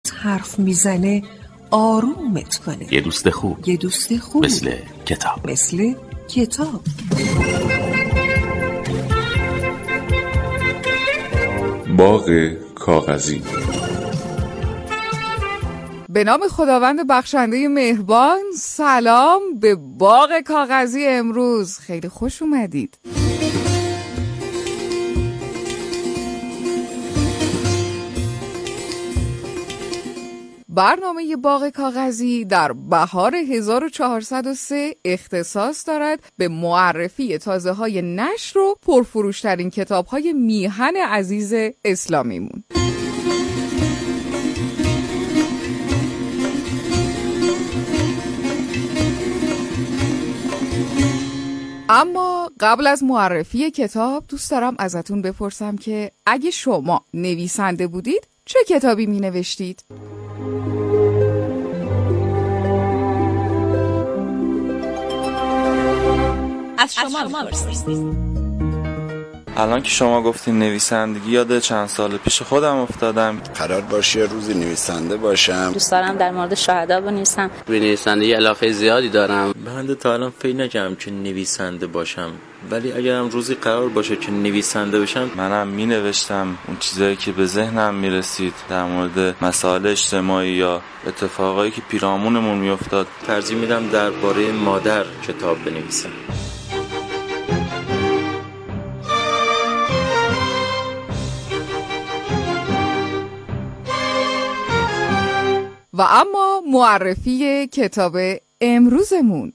وقت حرف میزنه آرومت کنه. یه دوست خوب. یه دوست خوب مثل کتاب. مثل کتاب. باغ کاغذی. به نام خداوند بخشنده مهربان. سلام به باغ کاغذی امروز. خیلی خوش اومدید. برنامه باغ کاغذی در بهار 1403 اختصاص دارد به معرفی تازه‌های نشر و پرفروش‌ترین کتاب‌های میهن عزیز اسلامیمون. اما قبل از معرفی کتاب دوست دارم ازتون بپرسم که اگه شما نویسنده بودید چه کتابی می نوشتید؟ از شما بپرسید. الان که شما گفتین نویسندگی، یاد چند سال پیش خودم افتادم. قرار باشه روزی نویسنده باشم. دوست دارم در مورد شهدا بنویسم. به نویسندگی علاقه زیادی دارم. من تا الان فکر نکردم که نویسنده باشم، ولی اگرم روزی قرار باشه که نویسنده بشم، منم می نوشتم اون چیزایی که به ذهنم می رسید در مورد مسائل اجتماعی یا اتفاقایی که پیرامونمون می افتاد. ترجیح میدم درباره مادر کتاب بنویسم. و اما معرفی کتاب امروزمون.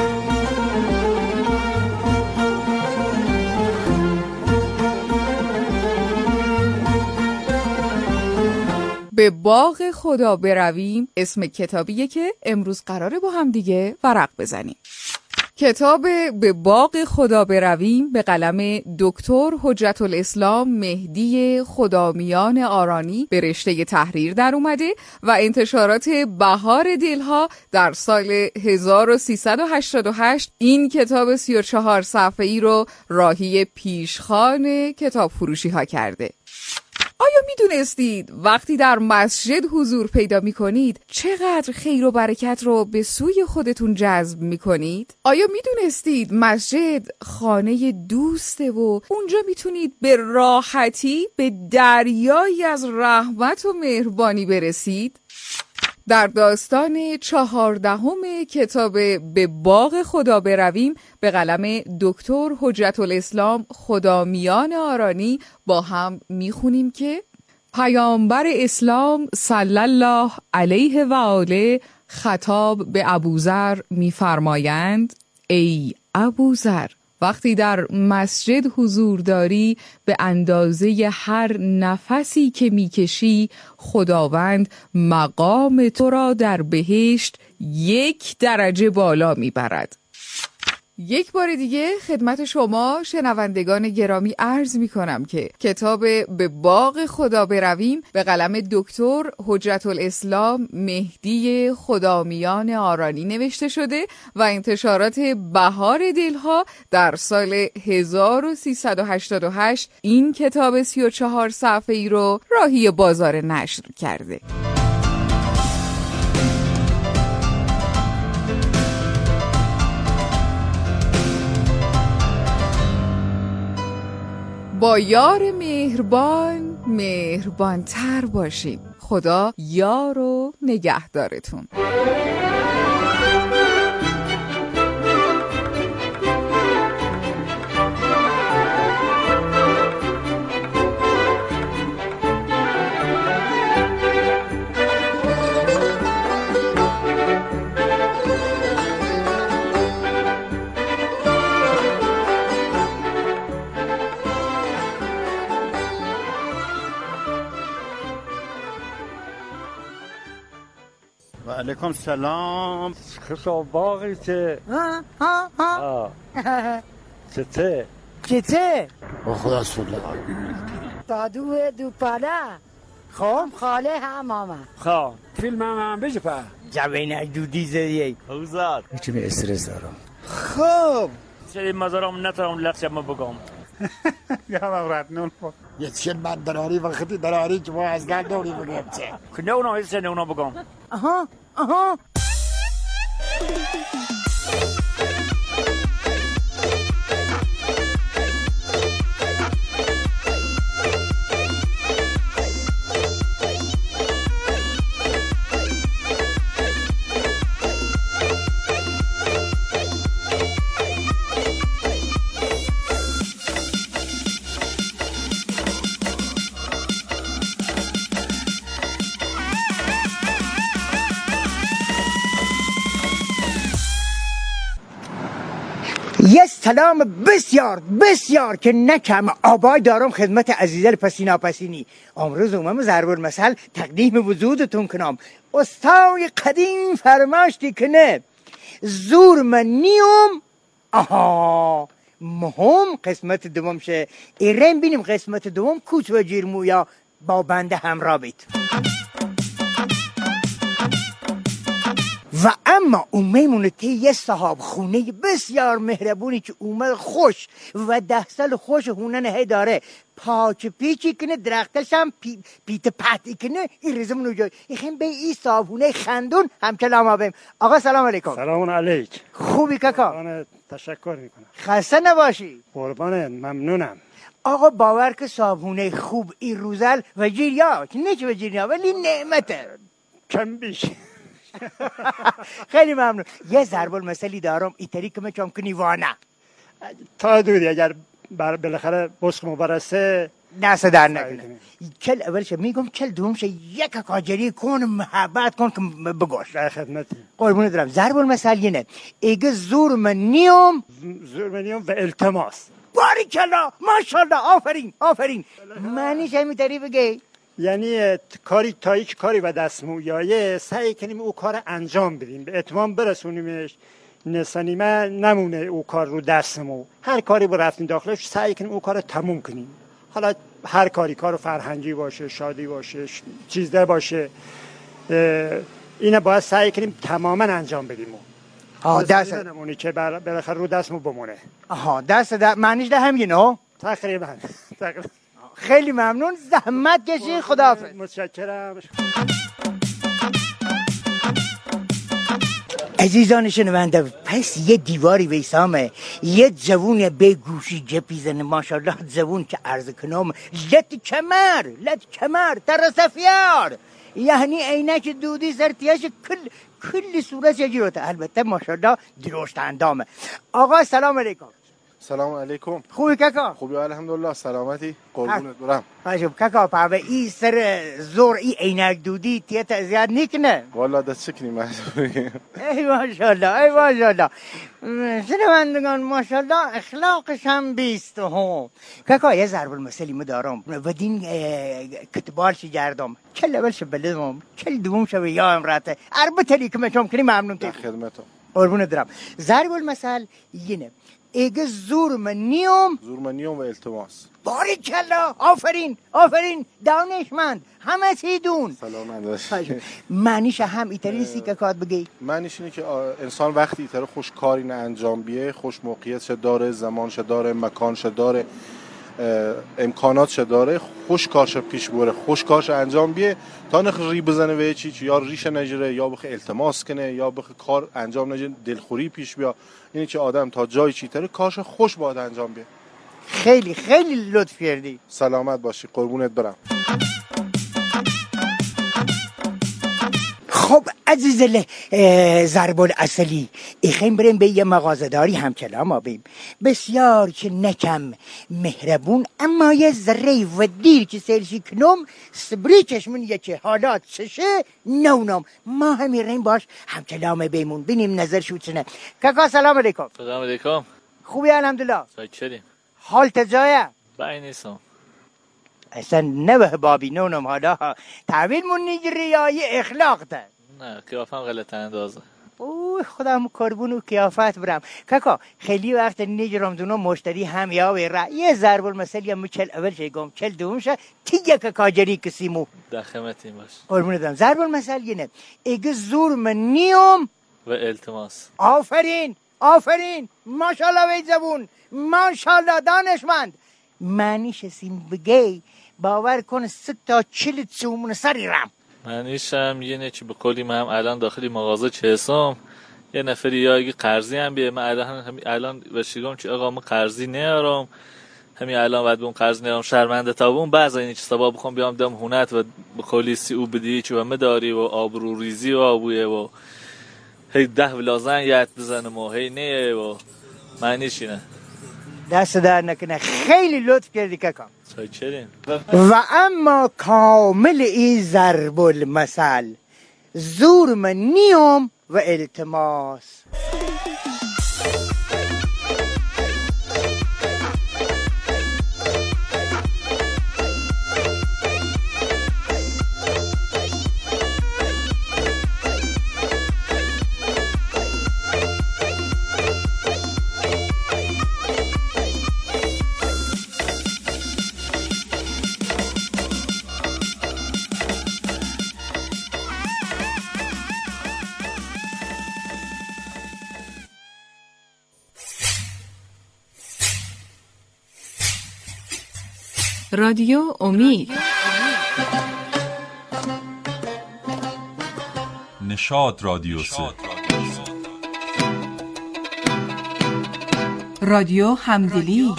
به باغ خدا برویم اسم کتابیه که امروز قراره با هم دیگه ورق بزنیم. کتاب به باغ خدا برویم به قلم دکتر حجت الاسلام مهدی خدامیان آرانی به رشته تحریر در اومده و انتشارات بهار دلها در سال 1388 این کتاب 34 صفحه‌ای رو راهی پیشخوان کتاب فروشی ها کرده. آیا میدونستید وقتی در مسجد حضور پیدا میکنید چقدر خیر و برکت رو به سوی خودتون جذب میکنید؟ آیا میدونستید مسجد خانه دوسته و اونجا میتونید به راحتی به دریایی از رحمت و مهربانی برسید؟ در داستان 14 کتاب به باغ خدا برویم به قلم دکتر حجت الاسلام خدامیان آرانی با هم میخونیم که پیامبر اسلام صلی الله علیه و آله خطاب به ابوذر میفرمایند: ای ابوذر، وقتی در مسجد حضور داری به اندازه هر نفسی که میکشی خداوند مقام تو را در بهشت 1 درجه بالا میبرد. یک بار دیگه خدمت شما شنوندگان گرامی عرض میکنم که کتاب به باغ خدا برویم به قلم دکتر حجت الاسلام مهدی خدامیان آرانی نوشته شده و انتشارات بهار دلها در سال 1388 این کتاب 34 صفحه‌ای رو راهی بازار نشر کرده. با یار مهربان مهربانتر باشیم. خدا یار و نگهدارتون. علیکم سلام. خسو باقی چه؟ چه؟ خدا سوله دو پاله خوام خاله هم آمد خواه فیلم هم بجه پا جوینه دو دیزه اوزاد هیچی به استرس دارم. خوب چه مزارم نترم لخش ما بگم Ja, maar rat nun. Jetzt من دراری وقتی دراری که ما از گل دوری بگیم چه Knå nog is det nog begång. aha. یه سلام بسیار بسیار که نکم آبای دارم خدمت عزیزل پسینا پسینی. امروز اومم ضرب المثل تقدیم وجودتون کنم. استای قدیم فرماشتی کنه زور من نیوم. آها مهم قسمت دوم شه ایرین بینیم قسمت دوم کوچ و جیرمویا با بنده همراه بید. و اما اومیمونه که یه صاحب خونه بسیار مهربونی که اومد خوش و 10 سال خوش هونه نهی داره پاچ پیچی کنه درختش هم پیت پتی کنه این ریزمونو جای ایخیم به این صاحب هونه خندون همکلام آبیم. آقا سلام علیکم. سلام علیک. خوبی کاکا؟ قربانت تشکر میکنم. خسته نباشی. قربانت ممنونم. آقا باور که صاحب هونه خوب این روزل و جیریا نه که و جیریا ولی نعمته کم بیش. خیلی ممنون. یه ضرب المثلی دارم ایتری که میچام کنی وانه تا دودی اگر بالاخره بسخمو برسه دست در نکنه. کل اولش میگم کل دومش یک کاجری کن محبت کن که بگوش در خدمتی. قربونه دارم. ضرب المثل اینه ایگه زور من نیوم و التماس. باریکلا ماشاءالله آفرین آفرین. معنیش همیتری بگی یعنی کاری تا یک کاری و دستمویایه سعی کنیم او کار انجام بدیم به اتمام برسونیمش نسانیمه نمونه او کار رو دستمو. هر کاری با رفتیم داخلش سعی کنیم او کار تموم کنیم. حالا هر کاری کار فرهنگی باشه شادی باشه چیزده باشه اینه باید سعی کنیم تماما انجام بدیم. دست نمونی که بالاخره رو دستمو بمونه. دست معنیش ده همینه ها تقریبا. خیلی ممنون. زحمت کشی. خداحافظ. متشکرم. عزیزان شنونده پس یه دیواری ویسامه یه جوون به گوشی جپیزن ماشاءالله جوون که عرض کنم لط کمر ترسفیار یعنی عینک دودی سرتیاش کل صورت یجیروته البته ماشاءالله درشت اندامه. آقا سلام علیکم. سلام علیکم. خوبی کاکا؟ خوبی الحمدلله. سلامتی قربونت برم. عجب کاکا پاوه ای سر زور ای عینک دودی تیت ازیاد نیکنه والا دست چکنی مجبوری. ای ماشاءالله شنوندگان ماشاءالله اخلاقش هم بیست هم. کاکا یه ضرب المثلی مدارم و دین کتبالش گردم کل اولش بلدم کل دومش و یا امراته اربطلی که مچم کنی ممنون در خدمتم. قربونه دارم. ضرب المثل اینه ایگه زور من نیوم و التماس. باریکلا آفرین دانشمند همه سیدون. سلام معنیش هم ایتری سی که کات بگی. معنیش اینه که انسان وقتی ایتر خوش کاری نه انجام بیه خوش موقعیت داره زمان داره مکان داره امکانات داره خوش کارش پیش بره خوش کارش انجام بیه تا نخ ری بزنه به چی یا ریش نجره یا بخه التماس کنه یا بخه کار انجام نجه دلخوری پیش بیا. اینه که آدم تا جای چیتره کارش خوش باید انجام بیه. خیلی لطف کردی. سلامت باشی قربونت برم. خب عزیز ضرب الاصلی ایخیم بریم به یه مغازه‌داری همکلام آبیم بسیار که نکم مهربون اما یه ذره و دیر که سیلشی کنم سبری چشمون یکی حالات چشه نونم ما همین ریم باش همکلام بیمون بینیم نظر شو چنه. کاکا سلام علیکم. سلام علیکم. خوبی الحمدلله. چطوری؟ حال تجایه؟ بای نیستم. اصلا نوه بابی نونم حالا تحویل من نیگری یا یه اخلاق ده؟ نه قیافم غلط اندازه. اوه خودم کربون و قیافت برم. کاکا خیلی وقت نیجرم دونم مشتری هم یا ویرا یه ضرب المثل هم چل اول شیگم چل دوم شه تیگه که کاجری کسیمو دخمتیم باش. قربونه دارم. ضرب المثل اینه ایگه زور من نیوم و التماس. آفرین ماشاءالله وی زبون ماشاءالله دانشمند معنیش اسیم بگی باور کن 100 تا 40 سومون سری رم. معنیش هم یه نچی به کلی من الان داخلی مغازه چهسم یه نفری یا اگه قرضی هم بیه من الان بشیگم چه آقا من قرضی نیارم همین الان بعد اون قرض نیارم شرمنده تا اون بعضی این چیزا بخوام بیام دم هونت و به کلی سی او بدی چه مداری و آبرو ریزی و آبویه و هی 10 ولازن یاد بزنم و هی نه و معنیش اینه. دست در نکنه، خیلی لطف کردی کاکا. چاکریم. و اما کامل ای ضرب المثل زور من نیم و التماس. رادیو امید، نشاط رادیو 3، رادیو همدلی،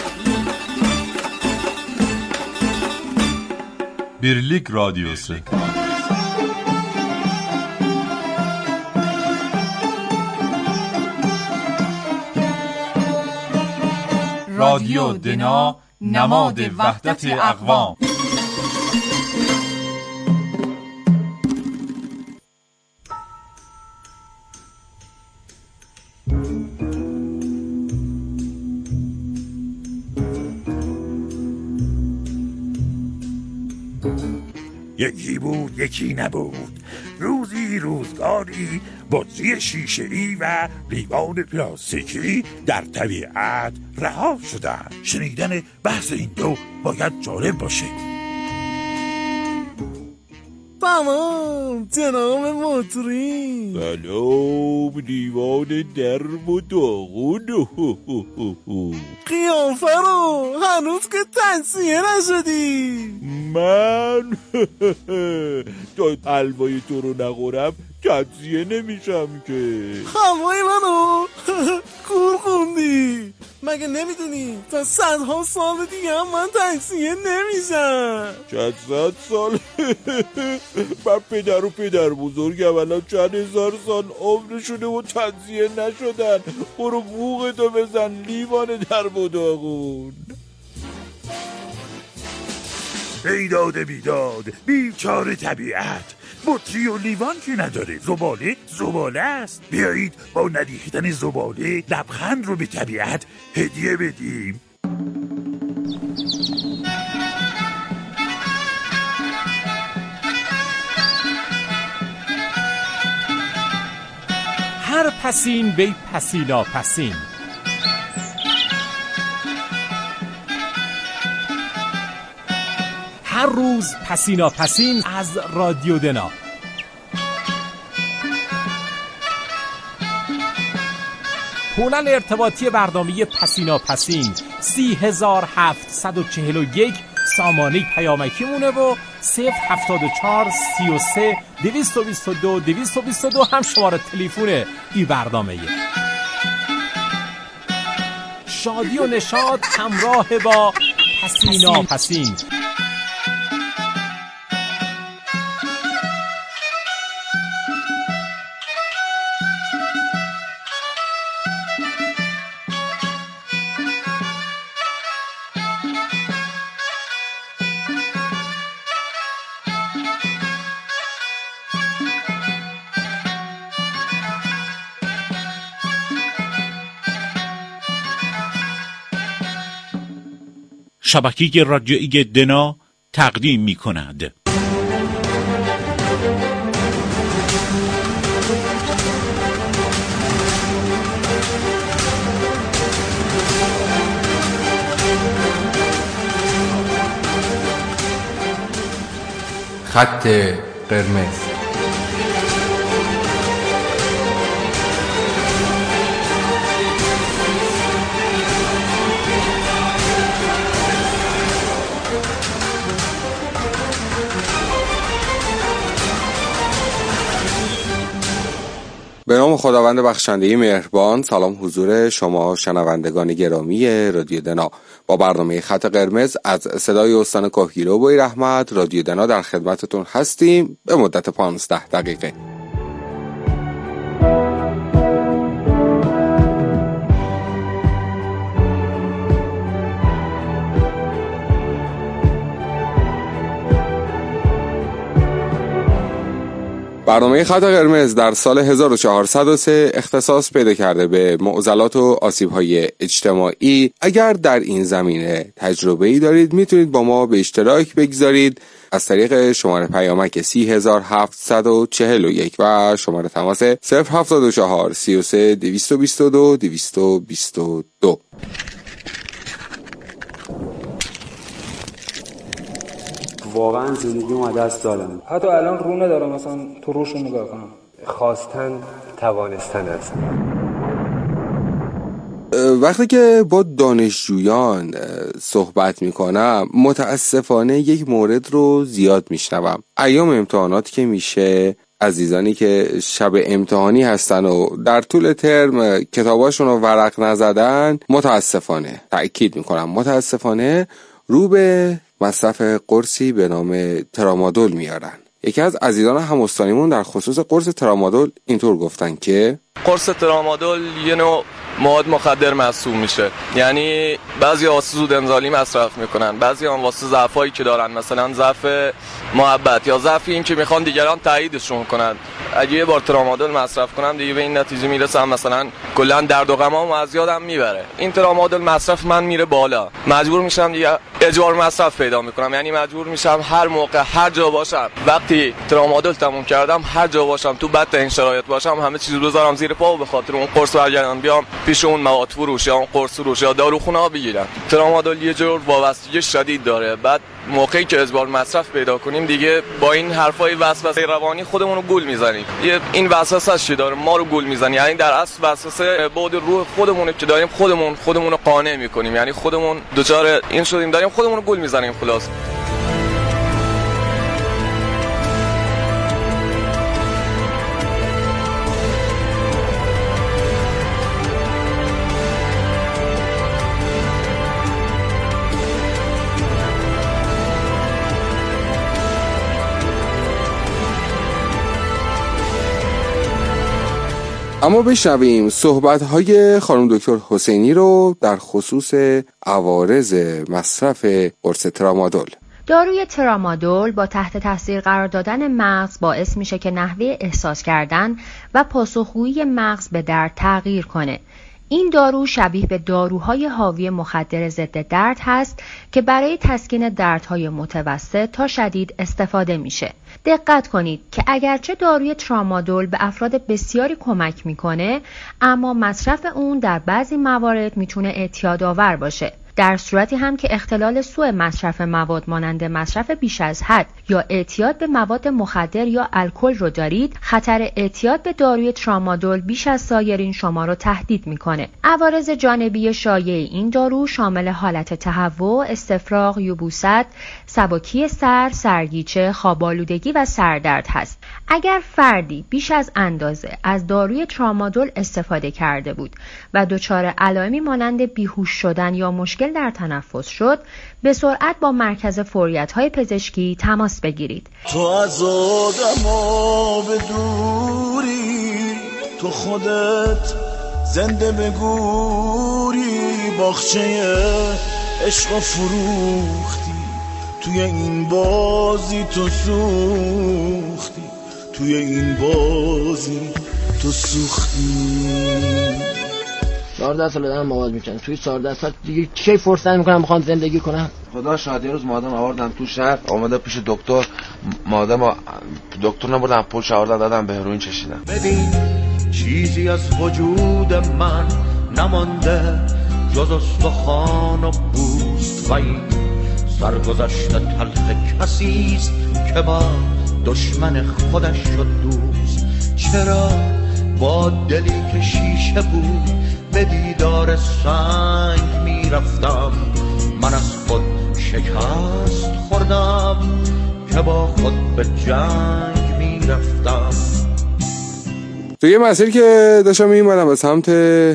بیرلیک رادیو 3، رادیو دنا، نماد وحدت اقوام. یکی بود یکی نبود، روزی روزگاری بطری شیشه‌ای و لیوان پلاستیکی در طبیعت رها شدند. شنیدن بحث این دو باید جالب باشه. سلام جناب مطری. سلام لیوان درب و داغون. قیافه رو هنوز که تنسیه نشدی. من تا حلوای تو رو نخورم تجزیه نمیشم که. هوای منو کور خوندی. مگه نمیدونی تا صدها سال دیگه هم من تجزیه نمیشم؟ چند صد سال؟ من پدر و پدر بزرگم الان چند هزار سال عمرشونه و تجزیه نشدن. برو بوقتو بزن لیوان درب و داغون. بیداد بیداد بیچاره طبیعت، بطری و لیوان که نداره، زباله زباله است. بیایید با ندیختن زباله لبخند رو به طبیعت هدیه بدیم. هر پسین بی پسینا پسین. هر روز پسینا پسین از رادیو دنا. پولن ارتباطی برنامه پسینا پسین 30741 سامانه پیامکی مونه و 074 33 222 222 هم شماره تلفن ای برنامه. شادی و نشاط همراه با پسینا پسین. شبکه رادیویی دنا تقدیم می کند. خط قرمز. به نام خداوند بخشنده مهربان. سلام حضور شما شنوندگان گرامی رادیو دنا. با برنامه خط قرمز از صدای استان کهگیلو بوی رحمت رادیو دنا در خدمتتون هستیم به مدت 15 دقیقه. برنامه خط قرمز در سال 1403 اختصاص پیدا کرده به معضلات و آسیب‌های اجتماعی. اگر در این زمینه تجربه‌ای دارید میتونید با ما به اشتراک بگذارید از طریق شماره پیامک 30741 و شماره تماس 074 33 222 222. واقعا زندگیمو از دست دادم. حتی الان رو ندارم مثلا تو روشو نگاه کنم. خواستن توانستن است. وقتی که با دانشجویان صحبت میکنم متاسفانه یک مورد رو زیاد میشنوم. ایام امتحانات که میشه، عزیزانی که شب امتحانی هستن و در طول ترم کتاباشون رو ورق نزدن، متاسفانه تأکید میکنم متاسفانه رو به مصرف قرصی به نام ترامادول میارن. یکی از عزیزان هم‌استانیمون در خصوص قرص ترامادول اینطور گفتن که قرص ترامادول یه نوع مواد مخدر محسوب میشه. یعنی بعضی واسه زود انزالی مصرف میکنن، بعضی هم واسه ضعفایی که دارن، مثلا ضعف محبت یا ضعفی این که میخوان دیگران تاییدشون کنن. اگه یه بار ترامادول مصرف کنم دیگه به این نتیجه میرسم مثلا کلا درد و غمام از یادم میبره. این ترامادول مصرف من میره بالا، مجبور میشم دیگه اجبار مصرف پیدا میکنم. یعنی مجبور میشم هر موقع هر جا باشم، وقتی ترامادول تموم کردم هر جا باشم تو بد این شرایط باشم همه چیزو بذارم زیر پا و به خاطر اون قرص برگردم بیام پیش اون مواد فروش یا اون قرص فروش یا داروخونه ها بگیرم. ترامادول یه جور وابستگی شدید داره. بعد موقعی که اجبار مصرف پیدا کنیم دیگه با این حرفای وسوسه روانی خودمون رو گول میزنیم. این وسوسه چی داره؟ ما رو گول میزنه. یعنی در اصل وسوسه بعد روح خودمونه که داریم خودمون رو قانع میکنیم. یعنی خودمون دوچار این شدیم داریم خودمون رو گول میزنیم خلاص. اما بشنویم صحبت‌های خانم دکتر حسینی رو در خصوص عوارض مصرف قرص ترامادول. داروی ترامادول با تحت تاثیر قرار دادن مغز باعث میشه که نحوه احساس کردن و پاسخگویی مغز به درد تغییر کنه. این دارو شبیه به داروهای حاوی مخدر ضد درد هست که برای تسکین دردهای متوسط تا شدید استفاده میشه. دقت کنید که اگرچه داروی ترامادول به افراد بسیاری کمک میکنه، اما مصرف اون در بعضی موارد میتونه اعتیادآور باشه. در صورتی هم که اختلال سوء مصرف مواد مانند مصرف بیش از حد یا اعتیاد به مواد مخدر یا الکل رو دارید، خطر اعتیاد به داروی ترامادول بیش از سایرین شما رو تهدید میکنه. عوارض جانبی شایع این دارو شامل حالت تهوع، استفراغ، یبوست، سبکی سر، سرگیچه، خواب‌آلودگی و سردرد هست. اگر فردی بیش از اندازه از داروی ترامادول استفاده کرده بود و دچار علائمی مانند بیهوش شدن یا مشکل در تنفس شد، به سرعت با مرکز فوریت‌های پزشکی تماس بگیرید. تو از آدم‌ها به دوری، تو خودت زنده بگوری، باغچه عشق فروختی، توی این بازی تو سوختی، توی این بازی تو سوختی. 14 سال دارم مواد میکنم، توی 14 سال دیگه چه فرصت میکنم بخوام زندگی کنم؟ خدا شاید یه روز مادرم آوردم تو شهر، اومده پیش دکتر، مادرم دکتر نبردم پول شاوردن دادم به هروئین چشیدم. ببین چیزی از وجود من نمانده جز استخوان و پوست و این سرگذشت تلخ کسیست که با دشمن خودش شد دوست. چرا با دلی که شیشه بود به دیدار سنگ میرفتم، من از خود شکست خوردم که با خود به جنگ میرفتم. توی مسیر که داشتم می‌اومدم به سمت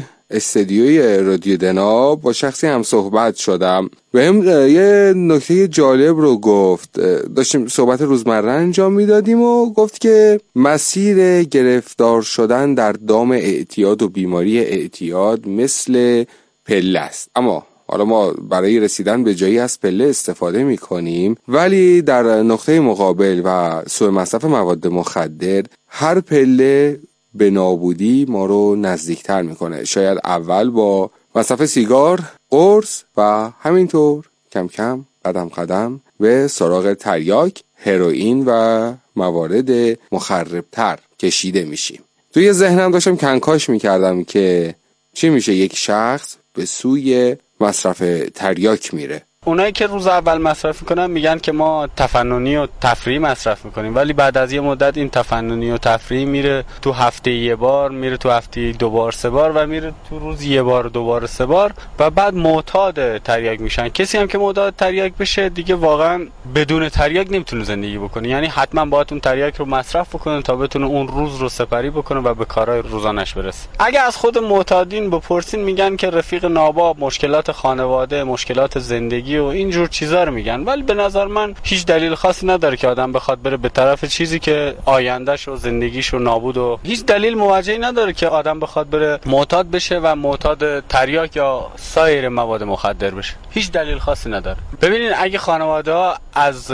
استدیوی رادیو دنا با شخصی هم صحبت شدم و هم یه نکته جالب رو گفت. داشتیم صحبت روزمره انجام میدادیم و گفت که مسیر گرفتار شدن در دام اعتیاد و بیماری اعتیاد مثل پله است، اما حالا ما برای رسیدن به جایی از پله استفاده میکنیم، ولی در نقطه مقابل و سوء مصرف مواد مخدر هر پله به نابودی ما رو نزدیکتر میکنه. شاید اول با مصرف سیگار، قرص و همینطور کم کم قدم قدم به سراغ تریاک، هروئین و موارد مخربتر کشیده میشیم. توی ذهنم داشتم کنکاش میکردم که چی میشه یک شخص به سوی مصرف تریاک میره. اونایی که روز اول مصرف میکنن میگن که ما تفننی و تفریحی مصرف میکنیم، ولی بعد از یه مدت این تفننی و تفریحی میره تو هفته یه بار، میره تو هفته 2 بار 3 بار و میره تو روز 1 بار 2 بار 3 بار و بعد معتاد تریاک میشن. کسی هم که معتاد تریاک بشه دیگه واقعا بدون تریاک نمیتونه زندگی بکنه، یعنی حتما باید اون تریاک رو مصرف بکنه تا بتونه اون روز رو سپری بکنه و به کارهای روزانش برسه. اگه از خود معتادین بپرسین میگن که رفیق ناباب، مشکلات خانواده، مشکلات زندگی و اینجور چیزا رو میگن، ولی به نظر من هیچ دلیل خاصی نداره که آدم بخواد بره به طرف چیزی که آیندهش و زندگیش رو نابود، و هیچ دلیل موجهی نداره که آدم بخواد بره معتاد بشه و معتاد تریاک یا سایر مواد مخدر بشه. هیچ دلیل خاصی نداره. ببینین اگه خانواده ها از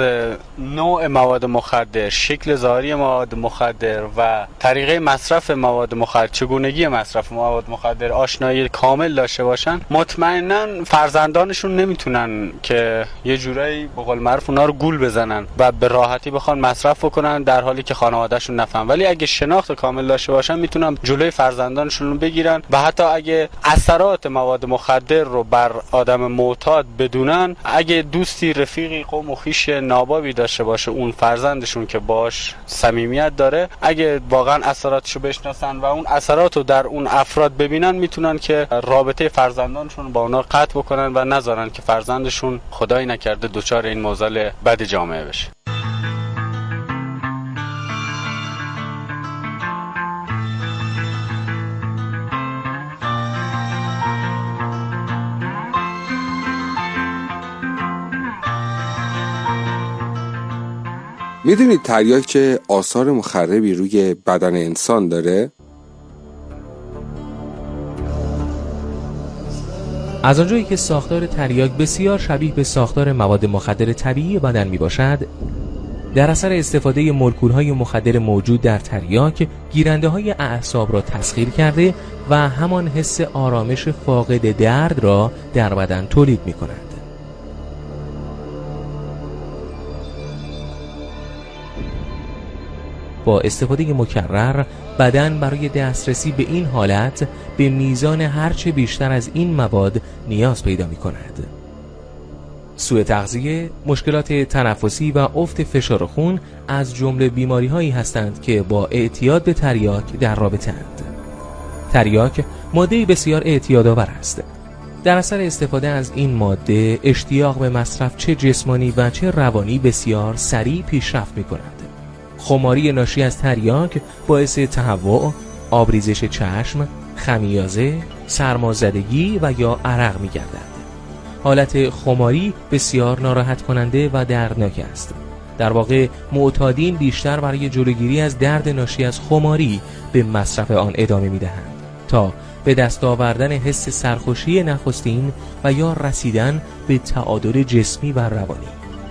نوع مواد مخدر، شکل ظاهری مواد مخدر و طریقه مصرف مواد مخدر، چگونگی مصرف مواد مخدر آشنایی کامل داشته باشن، مطمئنا فرزندانشون نمیتونن که یه جورایی به قول معروف اونا رو گول بزنن و به راحتی بخوان مصرف بکنن در حالی که خانوادهشون نفهم. ولی اگه شناخت کامل داشته باشن میتونن جلوی فرزندانشون رو بگیرن و حتی اگه اثرات مواد مخدر رو بر آدم معتاد بدونن، اگه دوستی، رفیقی، قوم و خویش نابابی داشته باشه اون فرزندشون که باش صمیمیت داره، اگه واقعا اثراتشو بشناسن و اون اثراتو در اون افراد ببینن، میتونن که رابطه فرزندانشون با اونا قطع بکنن و نذارن که فرزندشون خدایی نکرده دچار این معضل بد جامعه بشه. میدونید تریاک چه آثار مخربی روی بدن انسان داره؟ از آنجایی که ساختار تریاک بسیار شبیه به ساختار مواد مخدر طبیعی بدن می باشد، در اثر استفاده مولکول‌های مخدر موجود در تریاک، گیرنده‌های اعصاب را تسخیر کرده و همان حس آرامش فاقد درد را در بدن تولید می کند. با استفاده مکرر، بدن برای دسترسی به این حالت به میزان هرچه بیشتر از این مواد نیاز پیدا می کند. سوء تغذیه، مشکلات تنفسی و افت فشار خون از جمله بیماری هایی هستند که با اعتیاد به تریاک در رابطه اند. تریاک ماده‌ای بسیار اعتیادآور است. در اثر استفاده از این ماده، اشتیاق به مصرف چه جسمانی و چه روانی بسیار سریع پیشرفت می کند. خماری ناشی از تریاک باعث تهوع، آبریزش چشم، خمیازه، سرمازدگی و یا عرق می گردد. حالت خماری بسیار ناراحت کننده و دردناک است. در واقع معتادین بیشتر برای جلوگیری از درد ناشی از خماری به مصرف آن ادامه می دهند تا به دست آوردن حس سرخوشی نخستین و یا رسیدن به تعادل جسمی و روانی.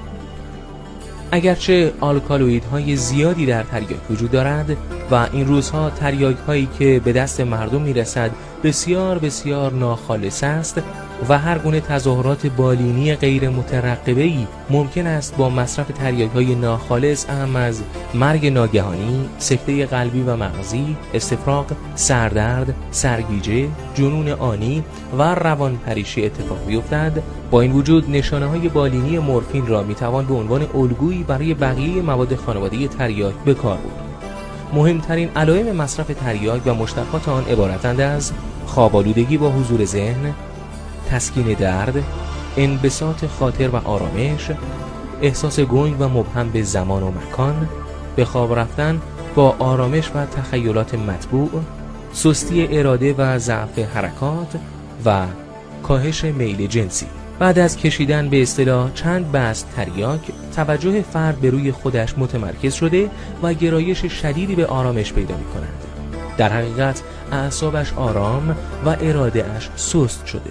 اگرچه آلکالوئیدهای زیادی در تریاک وجود دارد و این روزها تریاک‌هایی که به دست مردم میرسد بسیار بسیار ناخالص است و هر گونه تظاهرات بالینی غیر مترقبه‌ای ممکن است با مصرف تریاک‌های ناخالص، اهم از مرگ ناگهانی، سکته قلبی و مغزی، استفراغ، سردرد، سرگیجه، جنون آنی و روانپریشی اتفاق بیفتد. با این وجود نشانه‌های بالینی مورفین را میتوان به عنوان الگویی برای بقیه مواد خانوادگی تریاک به کار برد. مهمترین علائم مصرف تریاک و مشتقات آن عبارتند از خواب‌آلودگی با حضور ذهن، تسکین درد، انبساط خاطر و آرامش، احساس گنگ و مبهم به زمان و مکان، به خواب رفتن با آرامش و تخیلات مطبوع، سستی اراده و ضعف حرکات و کاهش میل جنسی. بعد از کشیدن به اصطلاح چند بست تریاک، توجه فرد به روی خودش متمرکز شده و گرایش شدیدی به آرامش پیدا می کند. در حقیقت اعصابش آرام و اراده‌اش سست شده.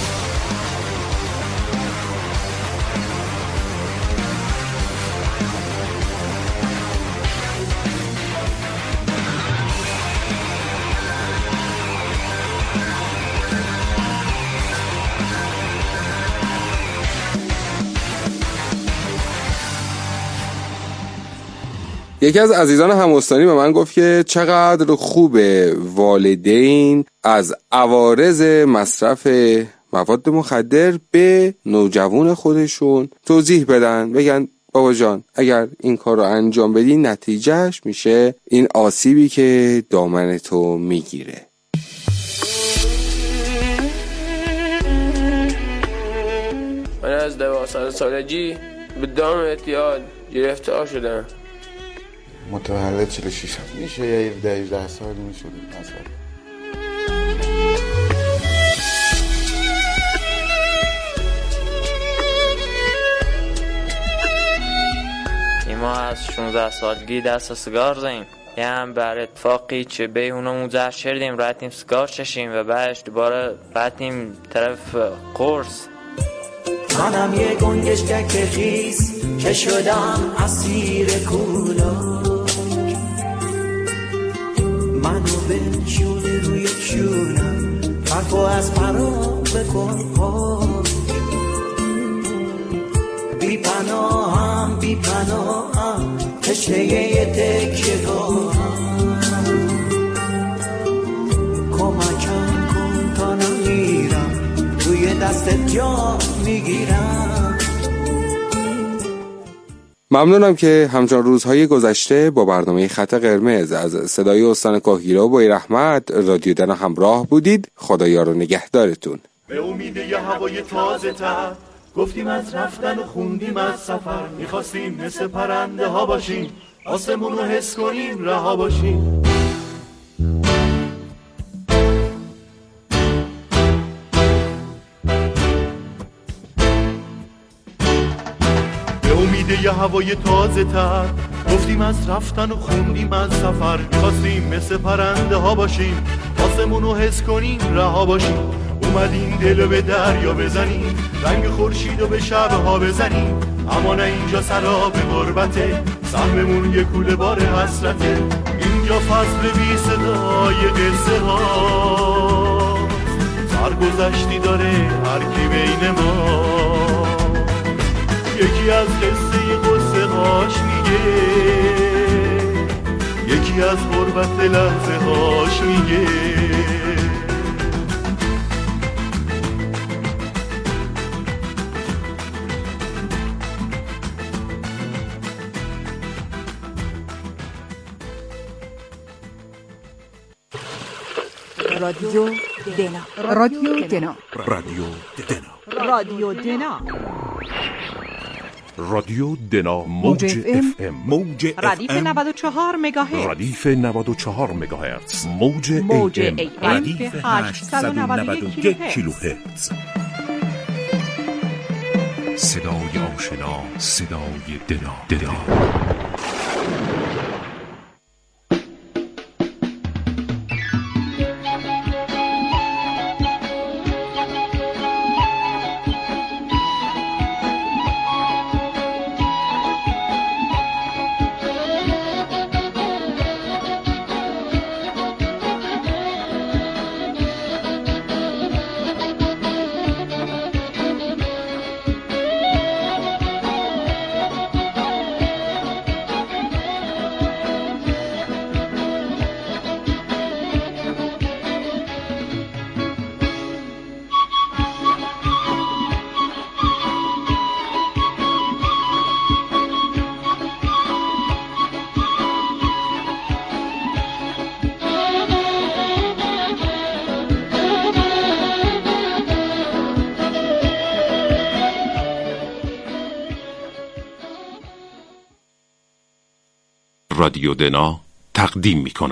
یکی از عزیزان هم‌استانی به من گفت که چقدر خوبه والدین از عوارض مصرف مواد مخدر به نوجوان خودشون توضیح بدن، بگن بابا جان اگر این کار رو انجام بدی نتیجهش میشه این آسیبی که دامن تو میگیره. من از 12 سالگی به دام اعتیاد گرفتار شدم. متولد 46 میشه یا 17 سال میشه مثلا. ما از 16 سالگی دست سیگار زدیم. یه هم بر اتفاقی چه به اونو مزر شدیم رفتیم سیگار چشیم و بعدش دوباره رفتیم طرف قرص. منم یه گنگشکک خیس که شدم اسیر کولا، منو بنشونه روی چونم فرقو از فرام بکن پاک. بی پناهم بی پناهم تشنه یه تکیه راهم، کمکم کن تا نمیرم روی دستت جا میگیرم. ممنونم که همچون روزهای گذشته با برنامه خط قرمز از صدای استان کاهگیرا و بوی رحمت رادیو دنا همراه بودید. خدایا رو نگهدارتون. به امید یه هوای تازه تر گفتیم از رفتن و خوندیم از سفر، میخواستیم مثل پرنده ها باشیم، آسمون رو حس کنیم رها باشیم. به امید یه هوای تازه تر گفتیم از رفتن و خوندیم از سفر، میخواستیم مثل پرنده ها باشیم، آسمون رو حس کنیم رها باشیم. اومدیم دلو به دریا بزنیم، رنگ خورشید رو به شبها بزنیم، اما نه اینجا سراب غربته، سهممون یه کوله بار حسرته. اینجا فصل بی صدای قصه ها، سرگذشتی داره هر کی بین ما، یکی از قصه قصه هاش میگه، یکی از غربت لحظه هاش میگه. رادیو دنا. رادیو دنا. رادیو دنا. رادیو دنا. رادیو دنا موج اف ام. موج ردیف 94 مگاهرتز. ردیف 94 مگاهرتز. موج ای ام. ردیف 891 کیلوهرتز. صدای آشنا، صدای دنا. رادیو دنا تقدیم می کند.